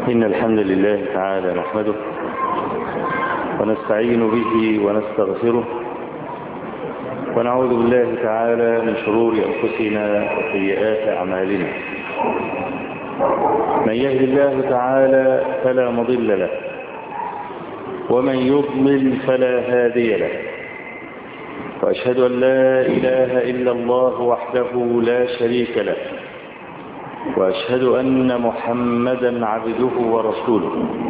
إن الحمد لله تعالى نحمده ونستعين به ونستغفره ونعوذ بالله تعالى من شرور أنفسنا وسيئات أعمالنا. من يهد الله تعالى فلا مضل له ومن يضلل فلا هادي له، وأشهد أن لا إله إلا الله وحده لا شريك له، وأشهد أن محمدا عبده ورسوله.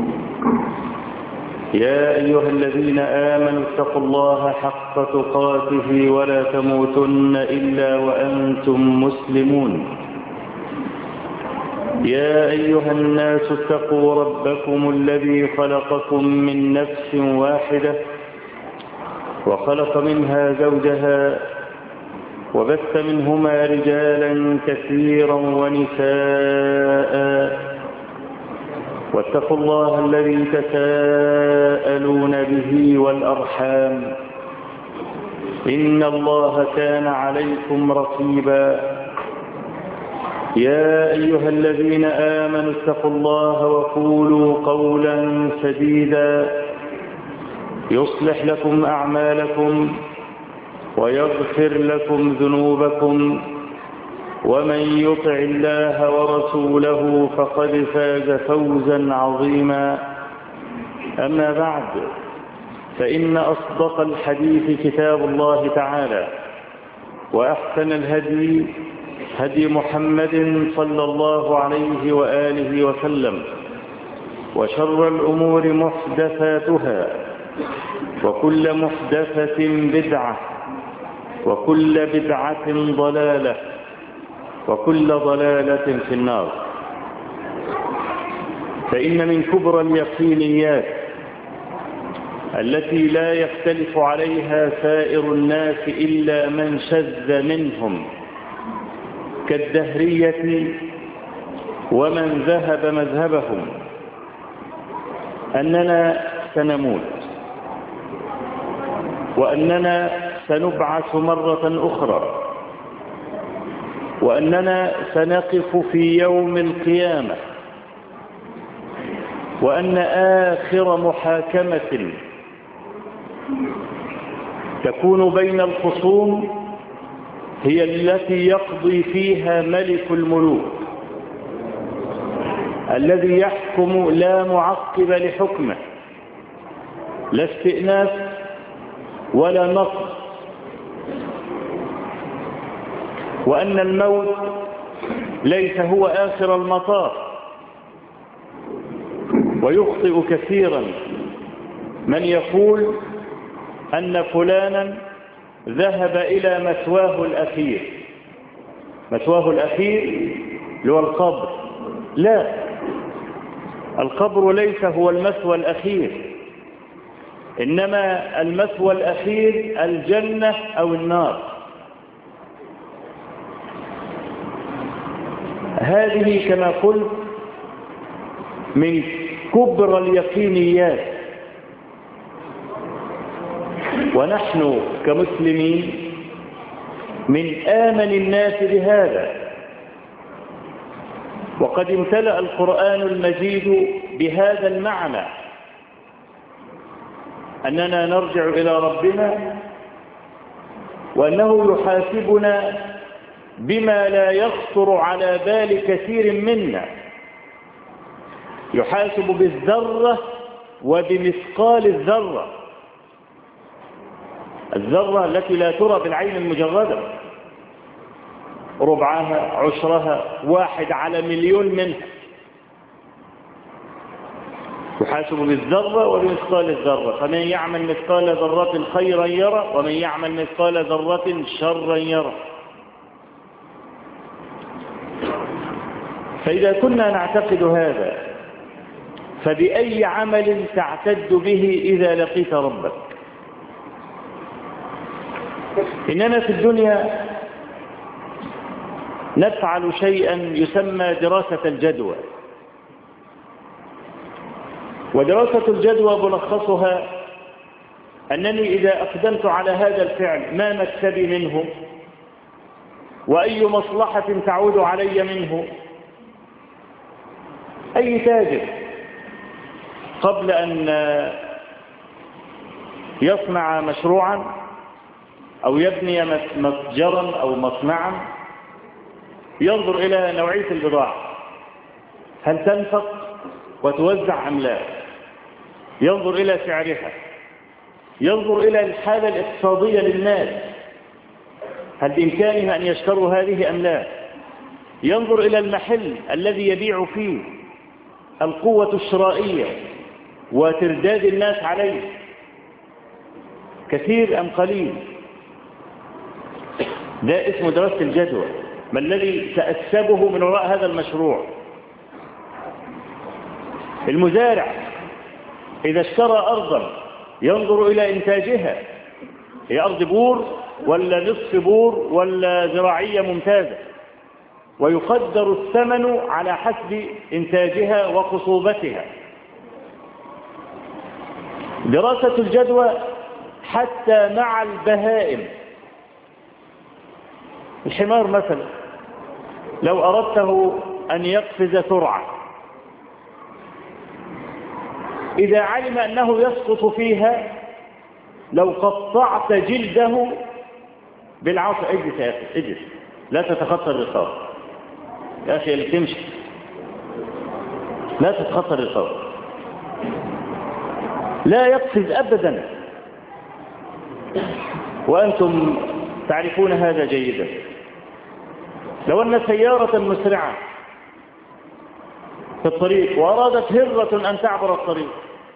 يا أيها الذين آمنوا اتقوا الله حق تقاته ولا تموتن إلا وأنتم مسلمون. يا أيها الناس اتقوا ربكم الذي خلقكم من نفس واحدة وخلق منها زوجها وبث منهما رجالا كثيرا ونساء، واتقوا الله الذي تساءلون به والأرحام إن الله كان عليكم رقيبا. يا أيها الذين آمنوا اتقوا الله وقولوا قولا سديدا يصلح لكم أعمالكم ويغفر لكم ذنوبكم، ومن يطع الله ورسوله فقد فاز فوزا عظيما. أما بعد، فإن أصدق الحديث كتاب الله تعالى، وأحسن الهدي هدي محمد صلى الله عليه وآله وسلم، وشر الأمور محدثاتها، وكل محدثة بدعة، وكل بدعة ضلالة، وكل ضلالة في النار. فإن من كبرى اليقينيات التي لا يختلف عليها سائر الناس إلا من شذ منهم كالدهرية ومن ذهب مذهبهم أننا سنموت، وأننا سنبعث مرة أخرى، وأننا سنقف في يوم القيامة، وأن آخر محاكمة تكون بين الخصوم هي التي يقضي فيها ملك الملوك الذي يحكم لا معقب لحكمه، لا استئناف ولا نقص، وأن الموت ليس هو آخر المطاف. ويخطئ كثيرا من يقول أن فلانا ذهب إلى مثواه الأخير. مثواه الأخير هو القبر. لا، القبر ليس هو المثوى الأخير، إنما المثوى الأخير الجنة أو النار. هذه كما قلت من كبرى اليقينيات، ونحن كمسلمين من آمن الناس بهذا. وقد امتلأ القرآن المجيد بهذا المعنى، أننا نرجع إلى ربنا، وأنه يحاسبنا بما لا يخطر على بال كثير منا. يحاسب بالذرة وبمثقال الذرة، الذرة التي لا ترى بالعين المجردة، ربعها، عشرها، 1 على مليون منها. يحاسب بالذرة وبمثقال الذرة. فمن يعمل مثقال ذرة خيرا يرى، ومن يعمل مثقال ذرة شرا يرى. فإذا كنا نعتقد هذا، فبأي عمل تعتد به إذا لقيت ربك؟ إننا في الدنيا نفعل شيئا يسمى دراسة الجدوى. ودراسة الجدوى ملخصها أنني إذا أقدمت على هذا الفعل ما مكسبي منه، وأي مصلحة تعود علي منه. أي تاجر قبل أن يصنع مشروعا أو يبني متجرا أو مصنعا ينظر إلى نوعية البضاعة، هل تنفق وتوزع أم لا، ينظر إلى سعرها، ينظر إلى الحالة الاقتصادية للناس، هل بإمكانهم أن يشتروا هذه أم لا، ينظر إلى المحل الذي يبيع فيه، القوة الشرائية وترداد الناس عليه كثير أم قليل. ده اسمه دراسة الجدوى. ما الذي سأكسبه من وراء هذا المشروع؟ المزارع إذا اشترى أرضا ينظر إلى إنتاجها، هي أرض بور ولا نصف بور ولا زراعية ممتازة، ويقدر الثمن على حسب إنتاجها وخصوبتها. دراسة الجدوى حتى مع البهائم. الحمار مثلا لو أردته أن يقفز سرعة، إذا علم أنه يسقط فيها لو قطعت جلده بالعصا، اجلس يا أخي اجلس، لا تتخطى الرقاب يا أخي اللي تمشي، لا تتخطى الرقاب، لا يقفز أبدا، وأنتم تعرفون هذا جيدا. لو أن سيارة مسرعة في الطريق وأرادت هرة أن تعبر الطريق،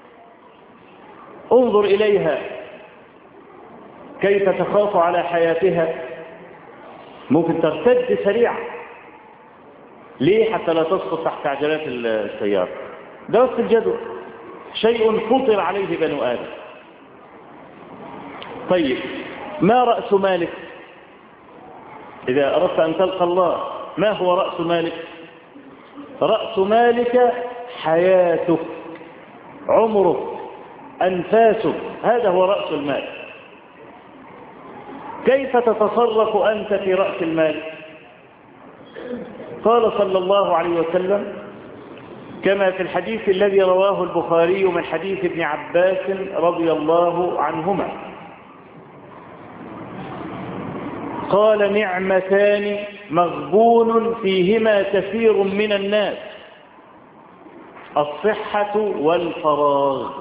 انظر إليها كيف تخاف على حياتها، ممكن ترتد سريعا. ليه؟ حتى لا تسقط تحت عجلات السيارة. دراسة الجدوى شيء فطر عليه بنو آدم. طيب، ما رأس مالك إذا أردت أن تلقى الله؟ ما هو رأس مالك؟ رأس مالك حياتك، عمرك، أنفاسك، هذا هو رأس المال. كيف تتصرف أنت في رأس المال؟ قال صلى الله عليه وسلم كما في الحديث الذي رواه البخاري من حديث ابن عباس رضي الله عنهما، قال: نعمتان مغبون فيهما كثير من الناس، الصحة والفراغ.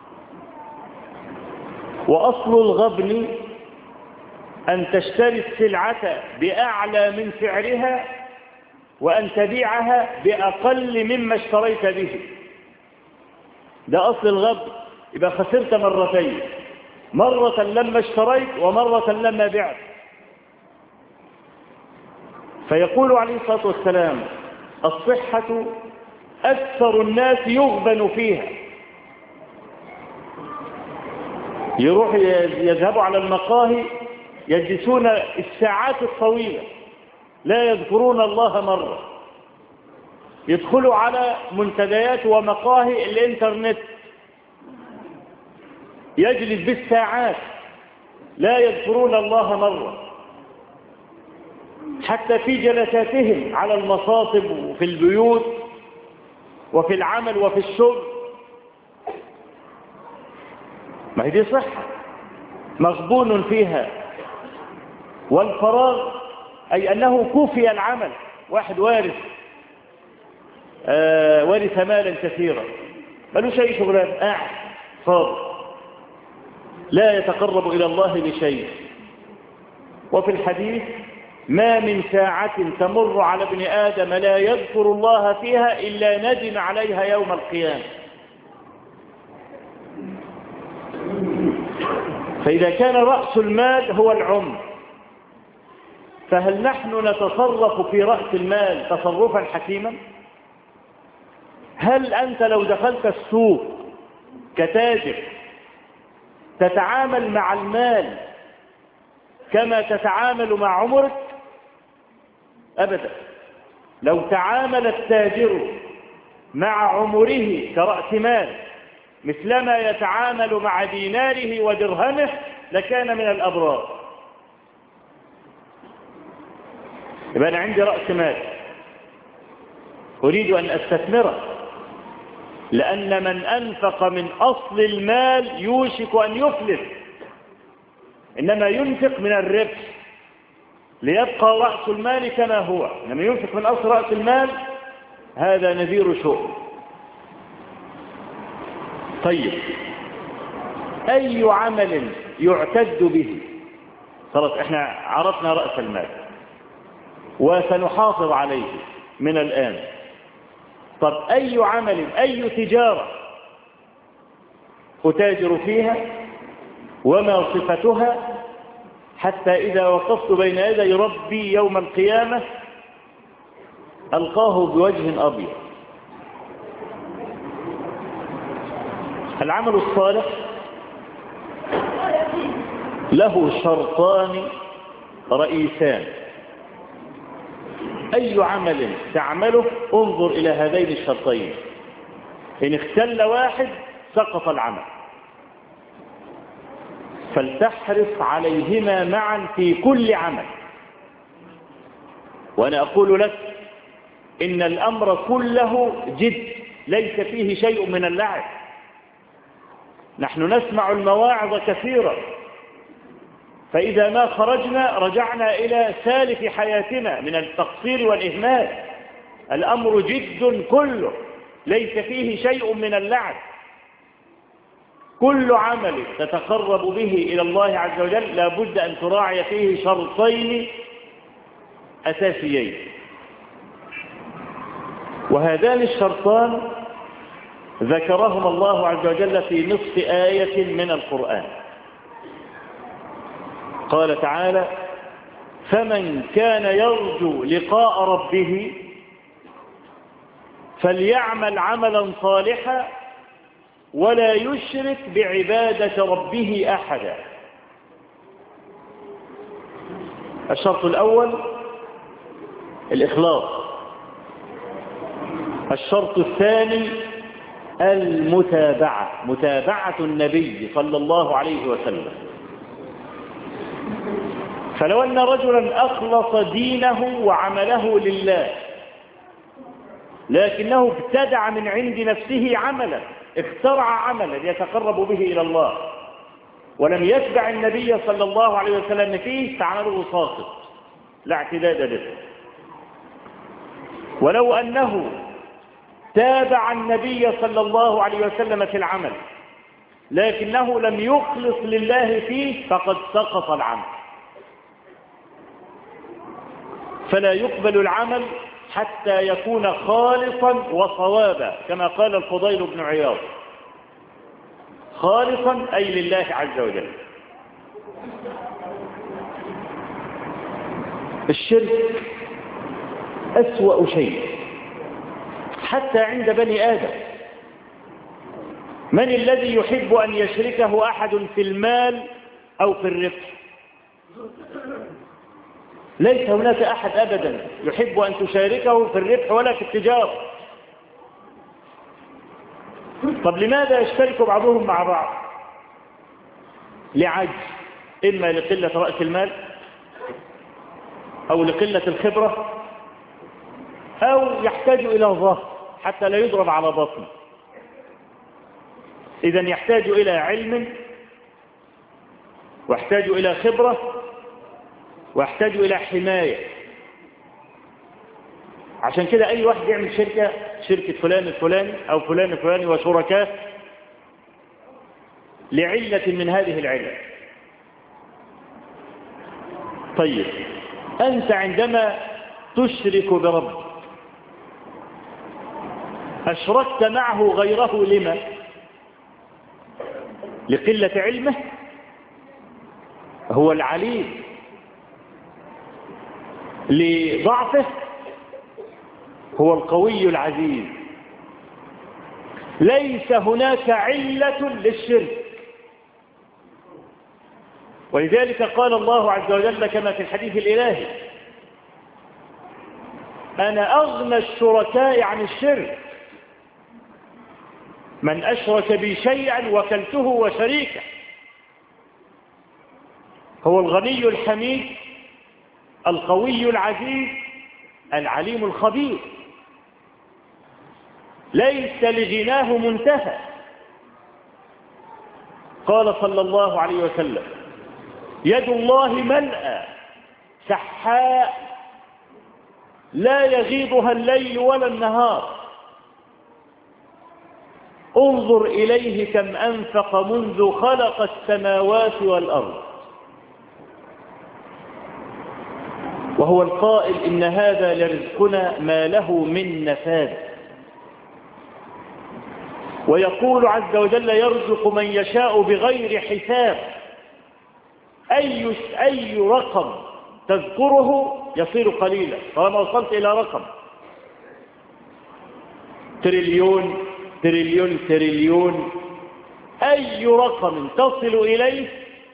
وأصل الغبن أن تشتري السلعة بأعلى من سعرها وأن تبيعها بأقل مما اشتريت به. ده أصل الغبن. يبقى خسرت مرتين، مرة لما اشتريت ومرة لما بعت. فيقول عليه الصلاة والسلام: الصحة أكثر الناس يغبن فيها. يروح يذهبوا على المقاهي يجلسون الساعات الطويلة لا يذكرون الله مرة، يدخلوا على منتديات ومقاهي الإنترنت يجلس بالساعات لا يذكرون الله مرة، حتى في جلساتهم على المصاطب وفي البيوت وفي العمل وفي الشغل. ما هي دي صحة مغبون فيها. والفراغ أي أنه كفي العمل. واحد وارث مالا كثيرا، ملوش أي شغلان، قاعد فاضي لا يتقرب إلى الله بشيء. وفي الحديث: ما من ساعة تمر على ابن آدم لا يذكر الله فيها إلا ندم عليها يوم القيامة. فإذا كان رأس المال هو العمر، فهل نحن نتصرف في رأس المال تصرفا حكيما؟ هل أنت لو دخلت السوق كتاجر تتعامل مع المال كما تتعامل مع عمرك؟ أبدا. لو تعامل التاجر مع عمره كرأس مال مثلما يتعامل مع ديناره ودرهمه لكان من الأبرار. يبقى أنا عندي رأس مال أريد أن أستثمره، لأن من أنفق من أصل المال يوشك أن يفلس، إنما ينفق من الربح ليبقى رأس المال كما هو، إنما ينفق من أصل رأس المال هذا نذير شؤم. طيب أي عمل يعتد به؟ خلاص احنا عرفنا رأس المال وسنحافظ عليه من الآن. طب أي عمل، أي تجارة أتاجر فيها وما صفتها حتى إذا وقفت بين يدي ربي يوم القيامة ألقاه بوجه أبيض؟ العمل الصالح له شرطان رئيسان، أي عمل تعمله انظر إلى هذين الشرطين، إن اختل واحد سقط العمل، فلتحرص عليهما معا في كل عمل. وأنا أقول لك إن الأمر كله جد، ليس فيه شيء من اللعب. نحن نسمع المواعظ كثيرا، فإذا ما خرجنا رجعنا إلى سالف حياتنا من التقصير والإهمال. الأمر جد كله، ليس فيه شيء من اللعب. كل عمل تتقرب به إلى الله عز وجل لا بد أن تراعي فيه شرطين أساسيين، وهذان الشرطان ذكرهما الله عز وجل في نصف آية من القرآن. قال تعالى: فمن كان يرجو لقاء ربه فليعمل عملا صالحا ولا يشرك بعبادة ربه أحدا. الشرط الأول الإخلاص، الشرط الثاني المتابعة، متابعة النبي صلى الله عليه وسلم. فلو أن رجلا أخلص دينه وعمله لله لكنه ابتدع من عند نفسه عملا، اخترع عملا يتقرب به إلى الله ولم يتبع النبي صلى الله عليه وسلم فيه فعمله ساقط لا اعتداد به. ولو أنه تابع النبي صلى الله عليه وسلم في العمل لكنه لم يخلص لله فيه فقد سقط العمل. فلا يقبل العمل حتى يكون خالصا وصوابا، كما قال الفضيل بن عياض: خالصا أي لله عز وجل. الشرك أسوأ شيء حتى عند بني آدم. من الذي يحب أن يشركه أحد في المال أو في الربح؟ ليس هناك أحد أبدا يحب أن تشاركه في الربح ولا في التجارة. طب لماذا يشترك بعضهم مع بعض؟ لعجز، إما لقلة رأس المال أو لقلة الخبرة أو يحتاج إلى ظهر حتى لا يضرب على بطنه. إذن يحتاج إلى علم ويحتاج إلى خبرة ويحتاج إلى حماية. عشان كده أي واحد يعمل شركة فلان الفلاني أو فلان الفلاني وشركاء لعلة من هذه العلل. طيب أنت عندما تشرك برب أشركت معه غيره لما؟ لقلة علمه؟ هو العليم. لضعفه؟ هو القوي العزيز. ليس هناك علة للشرك. ولذلك قال الله عز وجل كما في الحديث الإلهي: أنا أغنى الشركاء عن الشرك، من أشرك بي شيئا وكلته وشريكه. هو الغني الحميد القوي العزيز العليم الخبير. ليس لغناه منتهى. قال صلى الله عليه وسلم: يد الله ملأى سحاء لا يغيضها الليل ولا النهار، انظر إليه كم أنفق منذ خلق السماوات والأرض. وهو القائل: إن هذا لرزقنا ما له من نفاذ. ويقول عز وجل: يرزق من يشاء بغير حساب. أي رقم تذكره يصير قليلا طالما وصلت إلى رقم. تريليون تريليون تريليون، أي رقم تصل إليه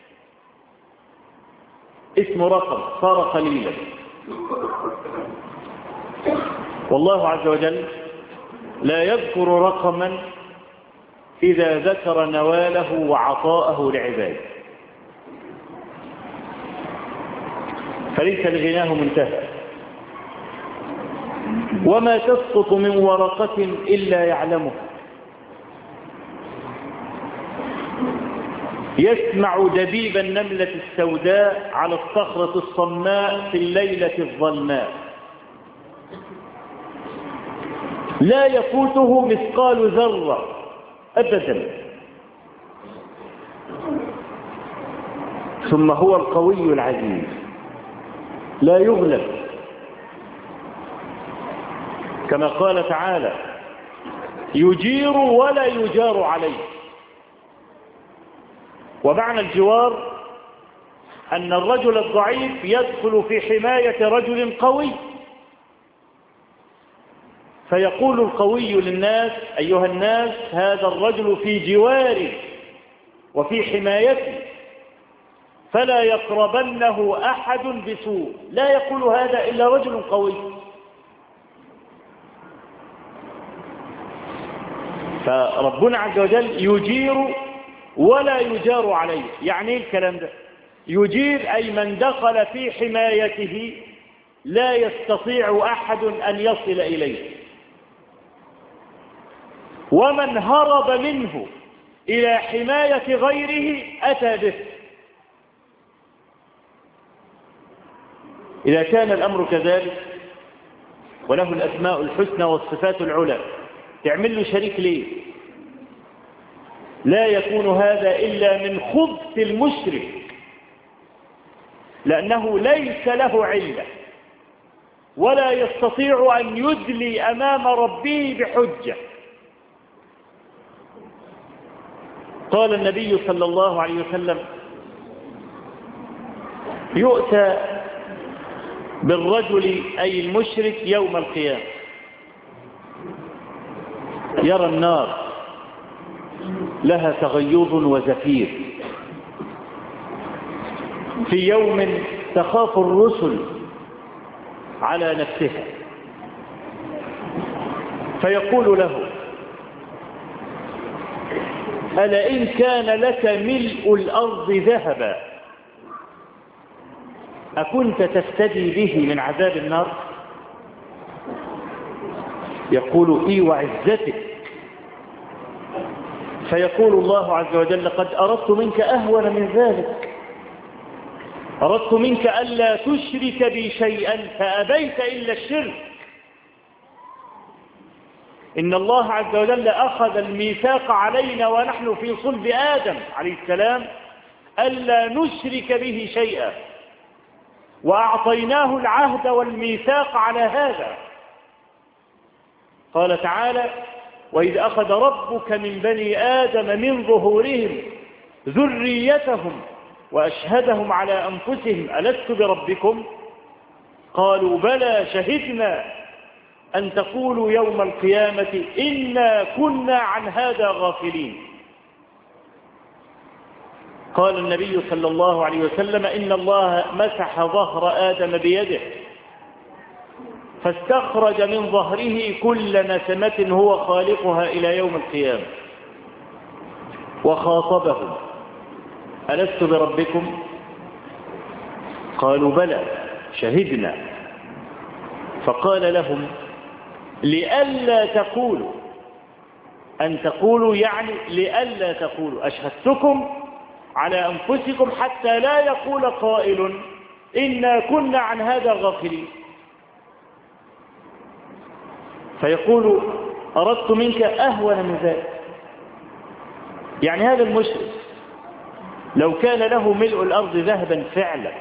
اسم رقم صار قليلا. والله عز وجل لا يذكر رقما إذا ذكر نواله وعطاءه لعباده، فليس لغناه منتهى. وما تسقط من ورقة إلا يعلمه، يسمع دبيب النملة السوداء على الصخرة الصماء في الليلة الظلماء، لا يفوته مثقال ذرة أبدا. ثم هو القوي العزيز لا يغلب، كما قال تعالى: يجير ولا يجار عليه. ومعنى الجوار أن الرجل الضعيف يدخل في حماية رجل قوي، فيقول القوي للناس: أيها الناس، هذا الرجل في جواري وفي حمايتي، فلا يقربنه أحد بسوء. لا يقول هذا إلا رجل قوي. فربنا عز وجل يجير ولا يجار عليه. يعني ايه الكلام ده؟ يجير أي من دخل في حمايته لا يستطيع أحد أن يصل إليه، ومن هرب منه إلى حماية غيره أتى به. إذا كان الأمر كذلك وله الأسماء الحسنى والصفات العلى، تعمل له شريك ليه؟ لا يكون هذا إلا من خبث المشرك، لأنه ليس له علة ولا يستطيع أن يدلي أمام ربه بحجة. قال النبي صلى الله عليه وسلم: يؤتى بالرجل أي المشرك يوم القيامة يرى النار لها تغيظ وزفير، في يوم تخاف الرسل على نفسها، فيقول له: ألا إن كان لك ملء الأرض ذهبا أكنت تفتدي به من عذاب النار؟ يقول: إي وعزتك. فيقول الله عز وجل: قد أردت منك أهون من ذلك، أردت منك ألا تشرك بي شيئا فأبيت إلا الشرك. إن الله عز وجل أخذ الميثاق علينا ونحن في صلب آدم عليه السلام ألا نشرك به شيئا، وأعطيناه العهد والميثاق على هذا. قال تعالى: وإذ أخذ ربك من بني آدم من ظهورهم ذريتهم وأشهدهم على أنفسهم ألست بربكم؟ قالوا بلى شهدنا أن تقولوا يوم القيامة إنا كنا عن هذا غافلين. قال النبي صلى الله عليه وسلم: إن الله مسح ظهر آدم بيده فاستخرج من ظهره كل نسمة هو خالقها إلى يوم القيامة، وخاطبهم: ألست بربكم؟ قالوا بلى شهدنا. فقال لهم: لئلا تقولوا أن تقولوا يعني لئلا تقولوا أشهدتكم على أنفسكم حتى لا يقول قائل إنا كنا عن هذا غافلين. فيقول أردت منك أهون من ذلك. يعني هذا المشرك لو كان له ملء الأرض ذهبا فعلا،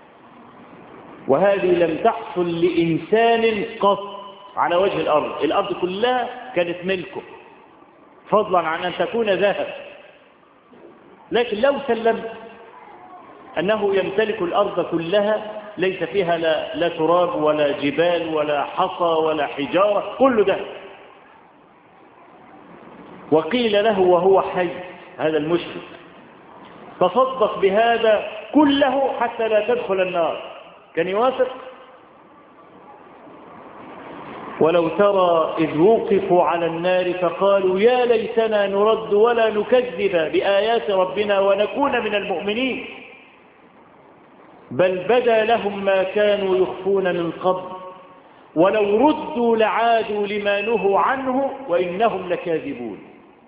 وهذه لم تحصل لإنسان قط على وجه الأرض، الأرض كلها كانت ملكه فضلا عن أن تكون ذهب، لكن لو سلم أنه يمتلك الأرض كلها ليس فيها لا تراب ولا جبال ولا حصى ولا حجارة، كل ده، وقيل له وهو حي هذا المشرك تصدق بهذا كله حتى لا تدخل النار، كان يوافق؟ ولو ترى إذ وقفوا على النار فقالوا يا ليتنا نرد ولا نكذب بآيات ربنا ونكون من المؤمنين، بل بدا لهم ما كانوا يخفون من قبل ولو ردوا لعادوا لما نهوا عنه وإنهم لكاذبون.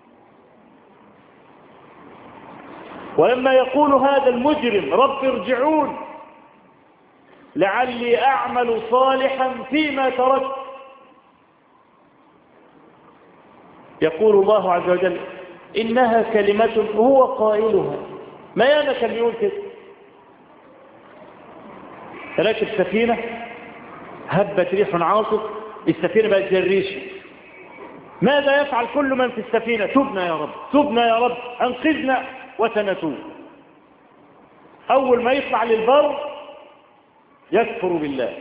ولما يقول هذا المجرم رب ارجعون لعلي أعمل صالحا فيما تركت، يقول الله عز وجل إنها كلمة هو قائلها. ما ياما كان بيقول كده، راكب سفينة هبت ريح عاصف، السفينة بقت زي الريش، ماذا يفعل كل من في السفينة؟ تبنا يا رب، تبنا يا رب، أنقذنا، وسنتوب. أول ما يطلع للبر يكفر بالله.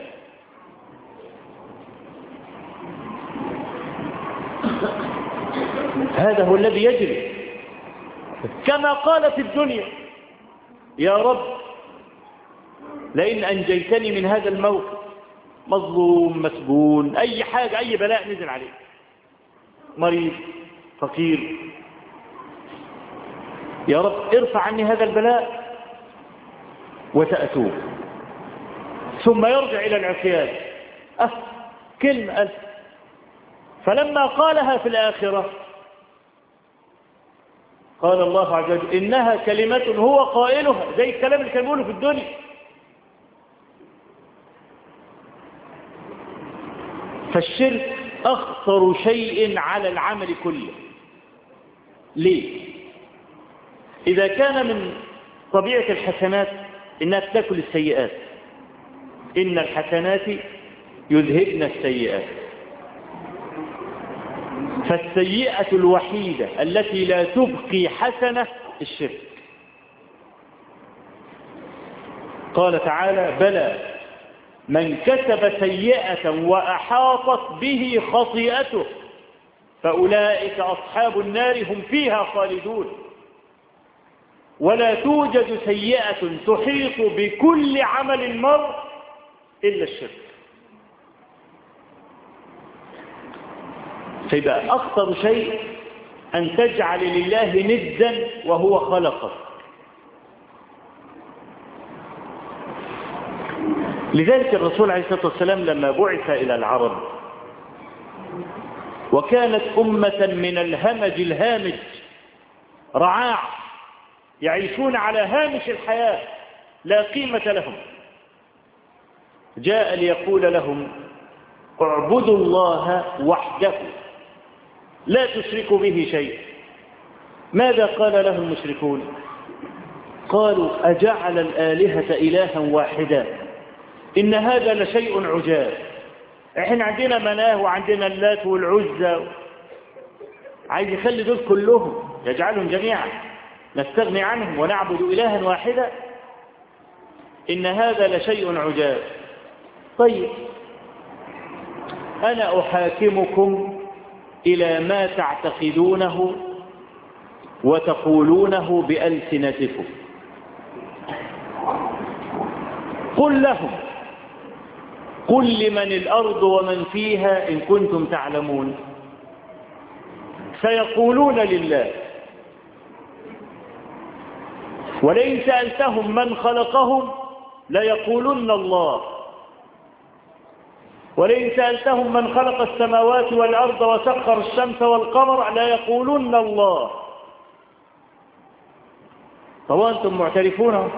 هذا هو الذي يجري. كما قال في الدنيا يا رب لئن أنجيتني من هذا الموقف، مظلوم مسجون أي حاجة أي بلاء نزل عليه، مريض فقير، يا رب ارفع عني هذا البلاء وتأتوب، ثم يرجع إلى العصيان. كلمة ألف. فلما قالها في الآخرة قال الله عز وجل إنها كلمة هو قائلها، زي الكلام اللي كان بيقوله في الدنيا. فالشرك أخطر شيء على العمل كله. ليه؟ إذا كان من طبيعة الحسنات إنها تأكل السيئات، إن الحسنات يذهبن السيئات، فالسيئة الوحيدة التي لا تبقي حسنة الشرك. قال تعالى بلى من كسب سيئة وأحاطت به خطيئته فأولئك أصحاب النار هم فيها خالدون. ولا توجد سيئة تحيط بكل عمل المرء إلا الشرك. فيبقى أخطر شيء أن تجعل لله ندا وهو خلقك. لذلك الرسول عليه الصلاة والسلام لما بعث إلى العرب وكانت أمة من الهمج الهامج رعاع يعيشون على هامش الحياة لا قيمة لهم، جاء ليقول لهم اعبدوا الله وحده لا تشركوا به شيء. ماذا قال لهم المشركون؟ قالوا أجعل الآلهة إلها واحدا إن هذا لشيء عجاب. احنا عندنا مناه وعندنا اللات والعزى، عايز يخلي دول كلهم يجعلهم جميعا نستغني عنهم ونعبد إلها واحدا، إن هذا لشيء عجاب. طيب أنا أحاكمكم إلى ما تعتقدونه وتقولونه بألسنتكم. قل لهم قل لمن الأرض ومن فيها إن كنتم تعلمون سيقولون لله، ولئن سألتهم من خلقهم ليقولن الله، ولئن سألتهم من خلق السماوات والأرض وسخر الشمس والقمر لا يقولون الله. طبعا أنتم معترفون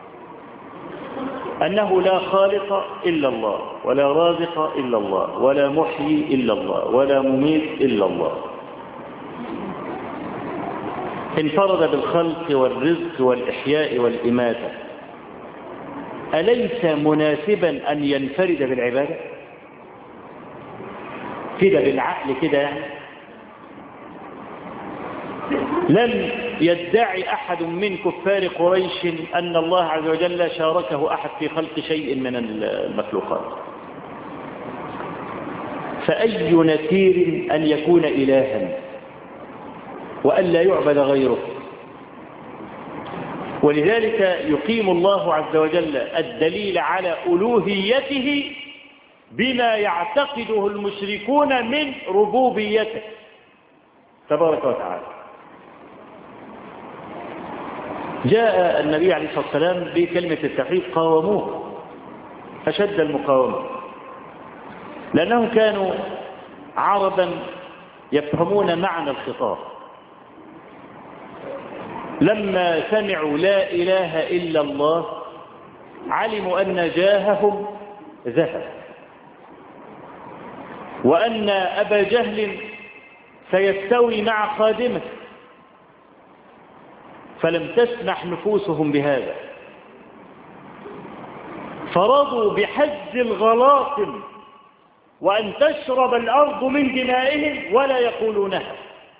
أنه لا خالق إلا الله، ولا رازق إلا الله، ولا محيي إلا الله، ولا مميت إلا الله. انفرد بالخلق والرزق والإحياء والإماتة، أليس مناسبا أن ينفرد بالعبادة كده بالعقل كده؟ يعني لم يدعي أحد من كفار قريش أن الله عز وجل شاركه أحد في خلق شيء من المخلوقات، فأي نكير أن يكون إلها وأن لا يعبد غيره. ولذلك يقيم الله عز وجل الدليل على ألوهيته بما يعتقده المشركون من ربوبيته تبارك وتعالى. جاء النبي عليه الصلاة والسلام بكلمة التوحيد، قاوموه أشد المقاومة، لأنهم كانوا عربا يفهمون معنى الخطاب. لما سمعوا لا إله إلا الله علموا أن جاههم ذهب، وأن أبا جهل سيستوي مع خادمه، فلم تسمح نفوسهم بهذا، فرضوا بحج الغلاطم وأن تشرب الأرض من دمائهم ولا يقولونها.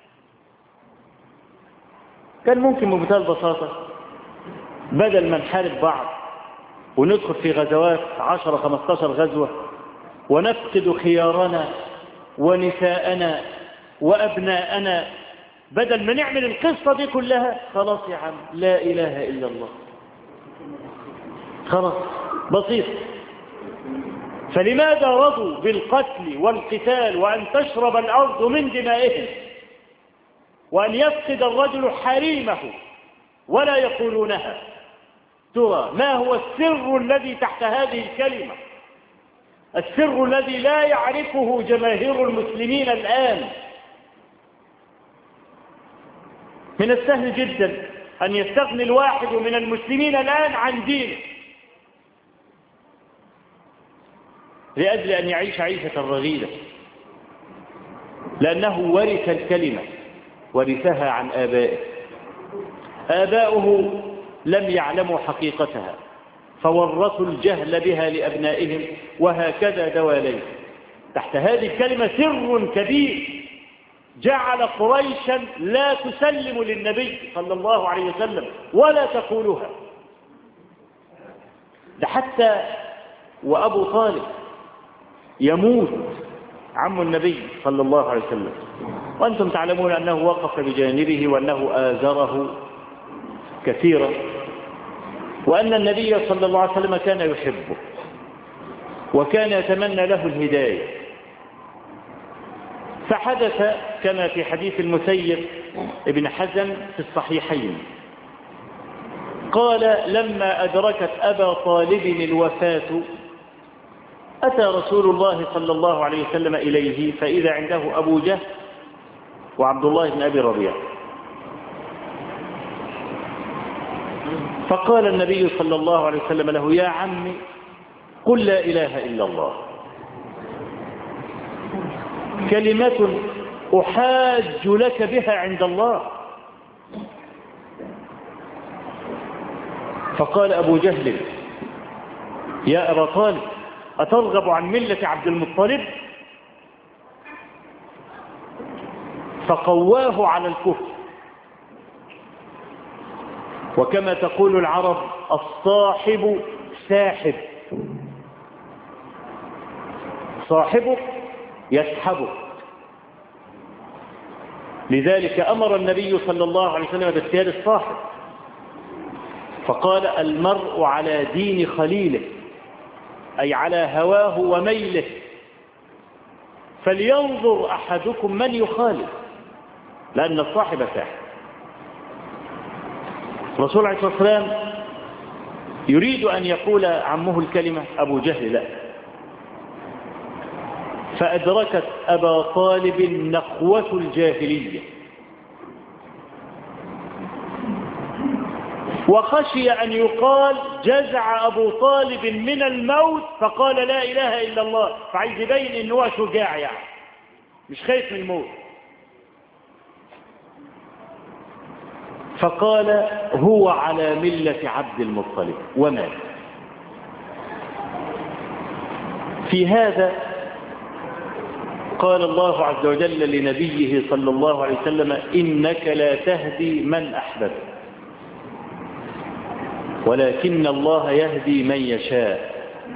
كان ممكن بمنتهى البساطة بدل ما نحارب بعض وندخل في غزوات 10-15 غزوة ونفقد خيارنا ونساءنا وأبناءنا، بدل ما نعمل القصة دي كلها، خلاص يا عم لا إله إلا الله، خلاص بسيط. فلماذا رضوا بالقتل والقتال وأن تشرب الأرض من دمائهم وأن يفقد الرجل حريمه ولا يقولونها؟ ترى ما هو السر الذي تحت هذه الكلمة؟ السر الذي لا يعرفه جماهير المسلمين الآن. من السهل جدا أن يستغني الواحد من المسلمين الآن عن دينه لأجل أن يعيش عيشة رغيدة، لأنه ورث الكلمة، ورثها عن آبائه. آباؤه لم يعلموا حقيقتها فورثوا الجهل بها لأبنائهم، وهكذا دواليه. تحت هذه الكلمة سر كبير جعل قريشا لا تسلم للنبي صلى الله عليه وسلم ولا تقولها. ده حتى وأبو طالب يموت عم النبي صلى الله عليه وسلم، وأنتم تعلمون أنه وقف بجانبه وأنه آزره كثيرا، وأن النبي صلى الله عليه وسلم كان يحبه وكان يتمنى له الهداية. فحدث كما في حديث المسيب ابن حزم في الصحيحين، قال لما أدركت أبا طالب الوفاة أتى رسول الله صلى الله عليه وسلم إليه فإذا عنده أبو جهل وعبد الله بن أبي ربيعة، فقال النبي صلى الله عليه وسلم له يا عمي قل لا إله إلا الله، كلمة أحاج لك بها عند الله. فقال أبو جهل يا أبا طالب أترغب عن ملة عبد المطلب؟ فقواه على الكفر. وكما تقول العرب الصاحب ساحب، صاحبك يسحبك. لذلك أمر النبي صلى الله عليه وسلم باختيار الصاحب، فقال المرء على دين خليله، أي على هواه وميله، فلينظر أحدكم من يخالف، لأن الصاحب ساحب. الرسول عليه الصلاة والسلام يريد أن يقول عمه الكلمة، أبو جهل لا، فأدركت أبا طالب نخوة الجاهلية، وخشي أن يقال جزع أبو طالب من الموت فقال لا إله إلا الله، فعايز يبين إنه هو شجاع، يعني مش خايف من الموت. فقال هو على ملة عبد المطلب ومات. في هذا قال الله عز وجل لنبيه صلى الله عليه وسلم إنك لا تهدي من أحببت ولكن الله يهدي من يشاء.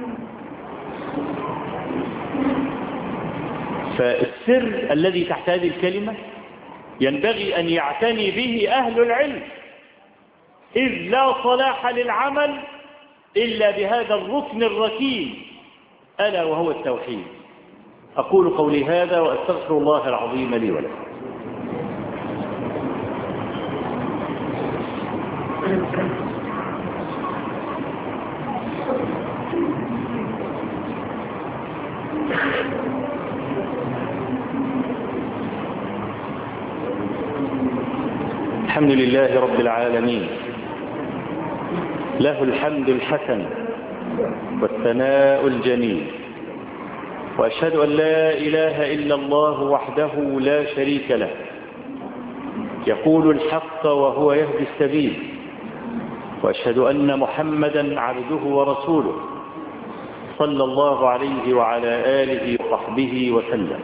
فالسر الذي تحت هذه الكلمة ينبغي أن يعتني به أهل العلم، إذ لا صلاح للعمل إلا بهذا الركن الركين ألا وهو التوحيد. أقول قولي هذا وأستغفر الله العظيم لي ولكم. الحمد لله رب العالمين، له الحمد الحسن والثناء الجميل، وأشهد أن لا إله إلا الله وحده لا شريك له، يقول الحق وهو يهدي السبيل، وأشهد أن محمدا عبده ورسوله صلى الله عليه وعلى آله وصحبه وسلم.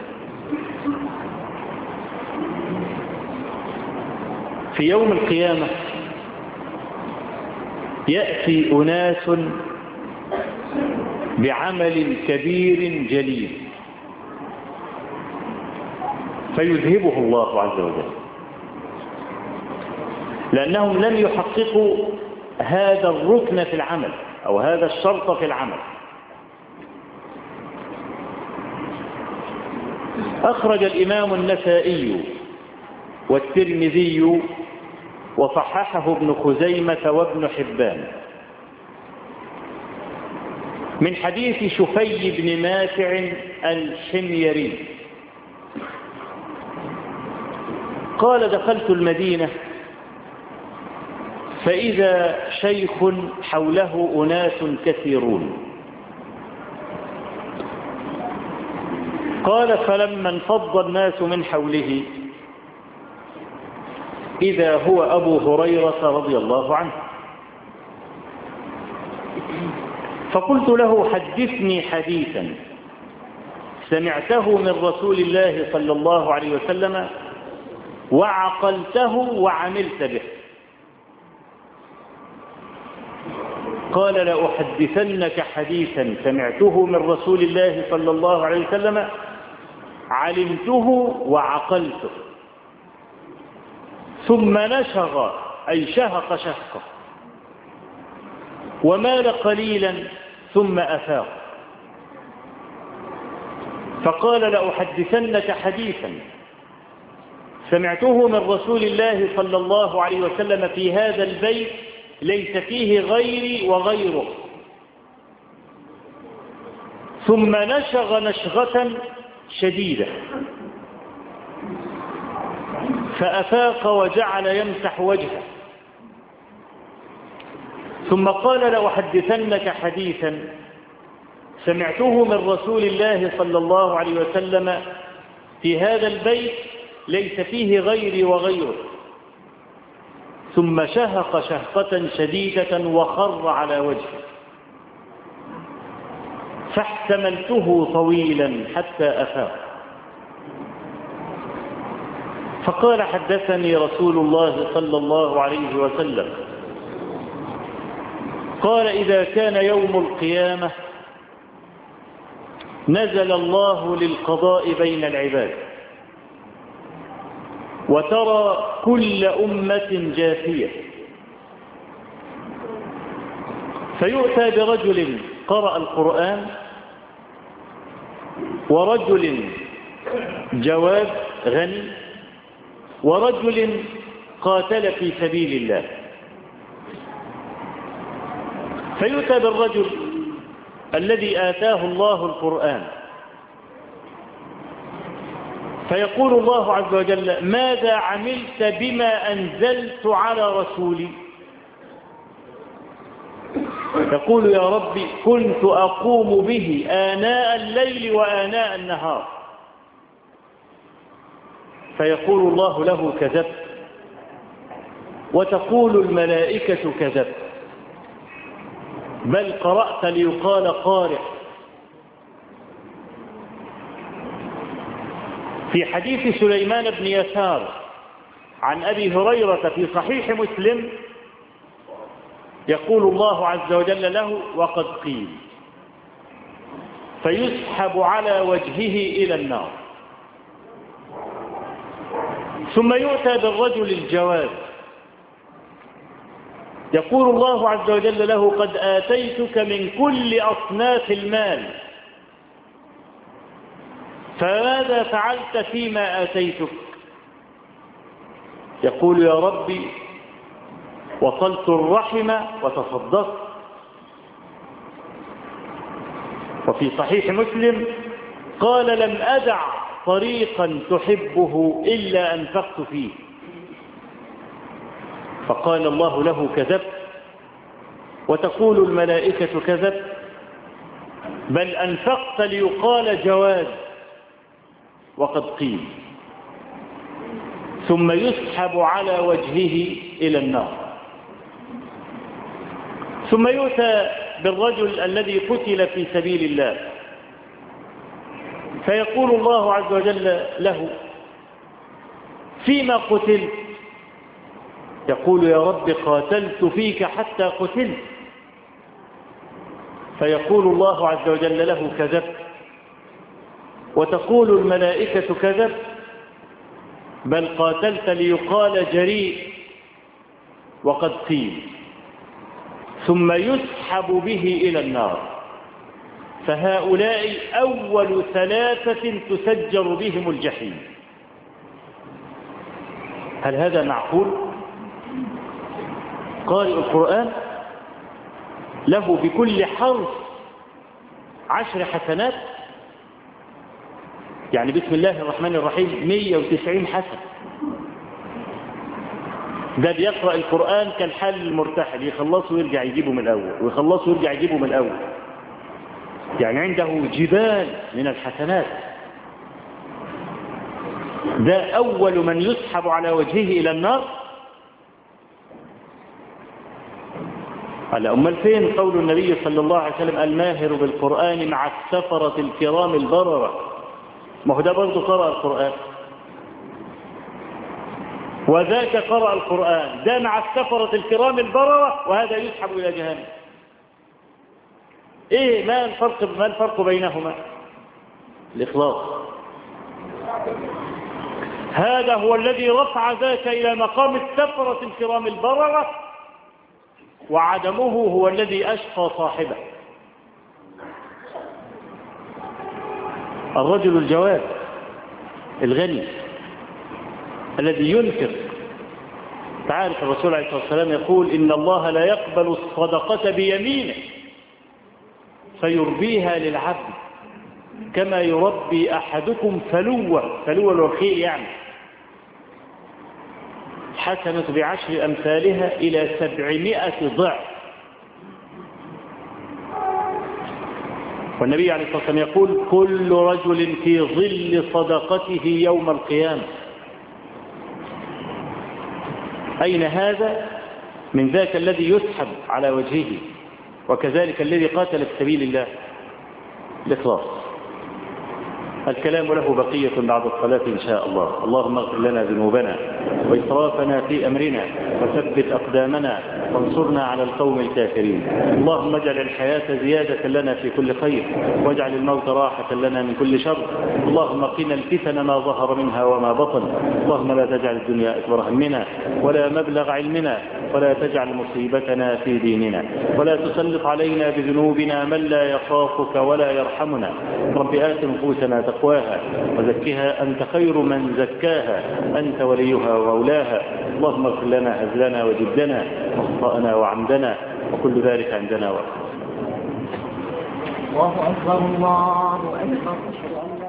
في يوم القيامة يأتي أناس بعمل كبير جليل فيذهبه الله عز وجل، لأنهم لم يحققوا هذا الركن في العمل أو هذا الشرط في العمل. أخرج الإمام النسائي والترمذي وصححه ابن خزيمة وابن حبان من حديث شفي بن ماتع الحميري قال دخلت المدينة فإذا شيخ حوله أناس كثيرون، قال فلما انفض الناس من حوله إذا هو أبو هريرة رضي الله عنه، فقلت له حدثني حديثا سمعته من رسول الله صلى الله عليه وسلم وعقلته وعملت به. قال لأحدثنك حديثا سمعته من رسول الله صلى الله عليه وسلم علمته وعقلته، ثم نشغ أي شهق شهقه ومال قليلا ثم أفاق. فقال لأحدثنك حديثا سمعته من رسول الله صلى الله عليه وسلم في هذا البيت ليس فيه غيري وغيره، ثم نشغ نشغة شديدة فأفاق وجعل يمسح وجهه، ثم قال لأحدثنك حديثا سمعته من رسول الله صلى الله عليه وسلم في هذا البيت ليس فيه غيري وغيره، ثم شهق شهقة شديدة وخر على وجهه، فاحتملته طويلا حتى أفاق. فقال حدثني رسول الله صلى الله عليه وسلم قال إذا كان يوم القيامة نزل الله للقضاء بين العباد، وترى كل أمة جاثية، فيؤتى برجل قرأ القرآن ورجل جواد غني ورجل قاتل في سبيل الله. فيؤتى بالرجل الذي آتاه الله القرآن فيقول الله عز وجل: ماذا عملت بما أنزلت على رسولي؟ يقول: يا ربي كنت أقوم به آناء الليل وآناء النهار. فيقول الله له: كذبت. وتقول الملائكة: كذبت، بل قرأت ليقال قارئ. في حديث سليمان بن يسار عن أبي هريرة في صحيح مسلم يقول الله عز وجل له: وقد قيل. فيسحب على وجهه إلى النار. ثم يؤتى بالرجل الجواد، يقول الله عز وجل له: قد آتيتك من كل أصناف المال، فماذا فعلت فيما آتيتك؟ يقول: يا ربي وصلت الرحم وتصدقت. وفي صحيح مسلم قال: لم أدع طريقا تحبه إلا أنفقت فيه. فقال الله له: كذبت. وتقول الملائكة: كذبت، بل أنفقت ليقال جواد، وقد قيل. ثم يسحب على وجهه إلى النار. ثم يؤتى بالرجل الذي قتل في سبيل الله، فيقول الله عز وجل له: فيما قتلت؟ يقول: يا رب قاتلت فيك حتى قتلت. فيقول الله عز وجل له: كذبت. وتقول الملائكة: كذبت، بل قاتلت ليقال جريء، وقد قيل. ثم يسحب به إلى النار. فهؤلاء أول ثلاثة تسجر بهم الجحيم. هل هذا معقول؟ قارئ القرآن له بكل حرف 10 حسنات، يعني بسم الله الرحمن الرحيم 190 حسن. ده بيقرأ القرآن كالحال المرتحل، يخلصه ويرجع يجيبه من الأول، ويخلصه ويرجع يجيبه من الأول، يعني عنده جبال من الحسنات. ده أول من يسحب على وجهه إلى النار. على أمال فين قول النبي صلى الله عليه وسلم: الماهر بالقرآن مع السفرة الكرام البررة؟ ما هو ده برضه قرأ القرآن، وذاك قرأ القرآن، ده مع السفرة الكرام البررة، وهذا يسحب إلى جهنم. إيه ما الفرق بينهما؟ الإخلاص. هذا هو الذي رفع ذاك إلى مقام السفرة الكرام البررة، وعدمه هو الذي أشقى صاحبه. الرجل الجواد الغني الذي ينفق. تعرف الرسول عليه الصلاة والسلام يقول: إن الله لا يقبل الصدقة بيمينه فيربيها للعبد كما يربي أحدكم فلوة الوخيل، يعني حسنة ب10 أمثالها إلى 700 ضعف. والنبي عليه الصلاة والسلام يقول: كل رجل في ظل صدقته يوم القيامة. أين هذا من ذاك الذي يسحب على وجهه، وكذلك الذي قاتل في سبيل الله؟ الإخلاص. الكلام له بقية بعد الصلاة إن شاء الله. اللهم اغفر لنا ذنوبنا وإسرافنا في أمرنا وثبت أقدامنا وانصرنا على القوم الكافرين. اللهم اجعل الحياة زيادة لنا في كل خير، واجعل الموت راحة لنا من كل شر. اللهم قنا الفتن ما ظهر منها وما بطن. اللهم لا تجعل الدنيا أكبر همنا ولا مبلغ علمنا، ولا تجعل مصيبتنا في ديننا، ولا تسلط علينا بذنوبنا من لا يخافك ولا يرحمنا. رب آت نفوسنا تقواها وزكها أنت خير من زكاها، أنت وليها ومولاها. اللهم اغفر لنا هزلنا وجدنا وخطأنا وعمدنا، وكل ذلك عندنا وقت. الله أكبر الله أكبر.